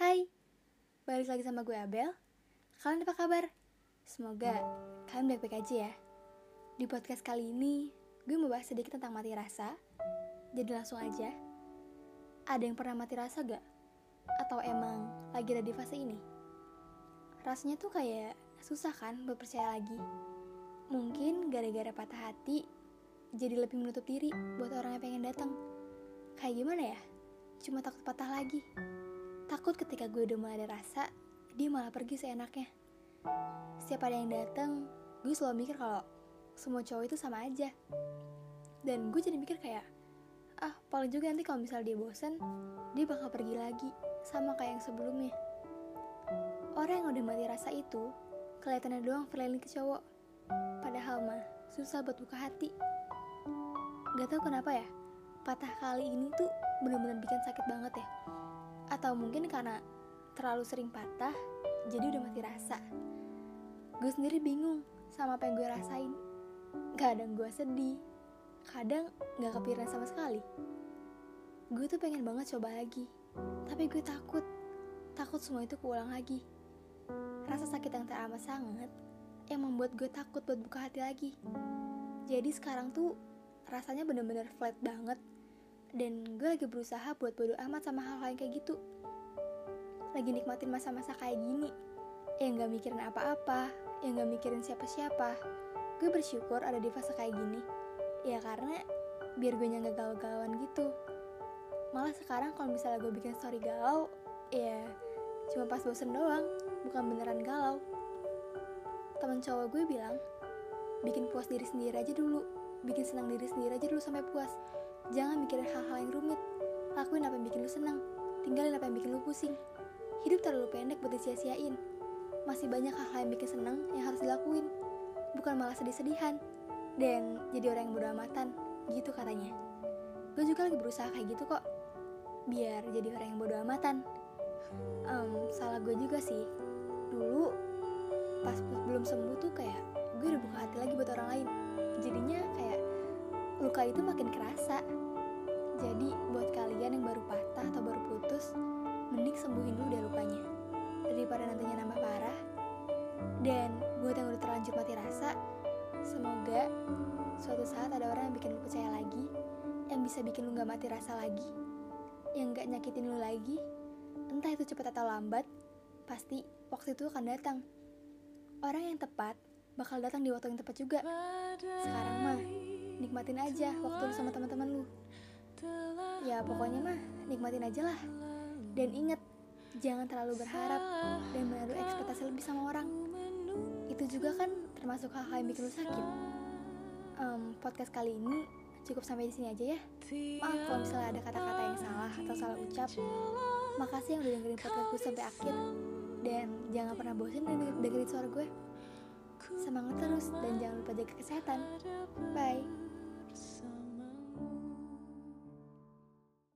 Hai, balik lagi sama gue Abel. Kalian apa kabar? Semoga kalian baik-baik aja ya. Di podcast kali ini, gue mau bahas sedikit tentang mati rasa. Jadi langsung aja. Ada yang pernah mati rasa gak? Atau emang lagi ada di fase ini? Rasanya tuh kayak susah kan buat percaya lagi. Mungkin gara-gara patah hati, jadi lebih menutup diri buat orang yang pengen datang. Kayak gimana ya? Cuma takut patah lagi. Takut ketika gue udah mulai ada rasa, dia malah pergi seenaknya. Setiap ada yang datang, gue selalu mikir kalau semua cowok itu sama aja. Dan gue jadi mikir kayak, paling juga nanti kalau misalnya dia bosen, dia bakal pergi lagi, sama kayak yang sebelumnya. Orang yang udah mati rasa itu, kelihatannya doang friendly ke cowok. Padahal mah, susah buat buka hati. Gak tau kenapa ya, patah kali ini tuh bener-bener bikin sakit banget ya. Atau mungkin karena terlalu sering patah, jadi udah mati rasa. Gue sendiri bingung sama apa yang gue rasain. Kadang gue sedih, kadang gak kepikiran sama sekali. Gue tuh pengen banget coba lagi, tapi gue takut semua itu keulang lagi. Rasa sakit yang teramat sangat yang membuat gue takut buat buka hati lagi. Jadi sekarang tuh rasanya bener-bener flat banget. Dan gue lagi berusaha buat bodo amat sama hal-hal yang kayak gitu. Lagi nikmatin masa-masa kayak gini, yang gak mikirin apa-apa, yang gak mikirin siapa-siapa. Gue bersyukur ada di fase kayak gini. Ya karena biar gue gak galau-galauan gitu. Malah sekarang kalau misalnya gue bikin story galau, ya cuma pas bosen doang, bukan beneran galau. Temen cowok gue bilang, bikin puas diri sendiri aja dulu, bikin senang diri sendiri aja dulu sampai puas. Jangan mikirin hal-hal yang rumit. Lakuin apa yang bikin lu senang, tinggalin apa yang bikin lu pusing. Hidup terlalu pendek buat disia-siain. Masih banyak hal-hal yang bikin senang yang harus dilakuin, bukan malah sedih-sedihan dan jadi orang yang bodo amatan, gitu katanya. Gue juga lagi berusaha kayak gitu kok, biar jadi orang yang bodo amatan. Salah gue juga sih. Dulu pas belum sembuh tuh kayak gue udah buka hati lagi buat orang lain. Jadinya kayak luka itu makin kerasa. Jadi buat kalian yang baru patah atau baru putus, mending sembuhin dulu deh lukanya, daripada nantinya nambah parah. Dan buat yang udah terlanjur mati rasa, semoga suatu saat ada orang yang bikin lu percaya lagi, yang bisa bikin lu gak mati rasa lagi, yang gak nyakitin lu lagi. Entah itu cepat atau lambat, pasti waktu itu akan datang. Orang yang tepat bakal datang di waktu yang tepat juga. Sekarang mah nikmatin aja waktu lu sama teman-teman lu. Ya pokoknya mah nikmatin aja lah. Dan ingat, jangan terlalu berharap dan menaruh ekspektasi lebih sama orang. Itu juga kan termasuk hal-hal yang bikin lu sakit. Podcast kali ini cukup sampai di sini aja ya. Maaf kalau misalnya ada kata-kata yang salah atau salah ucap. Makasih yang udah dengerin podcast gue sampai akhir. Dan jangan pernah bosan dengerin suara gue. Semangat terus dan jangan lupa jaga kesehatan. Bye.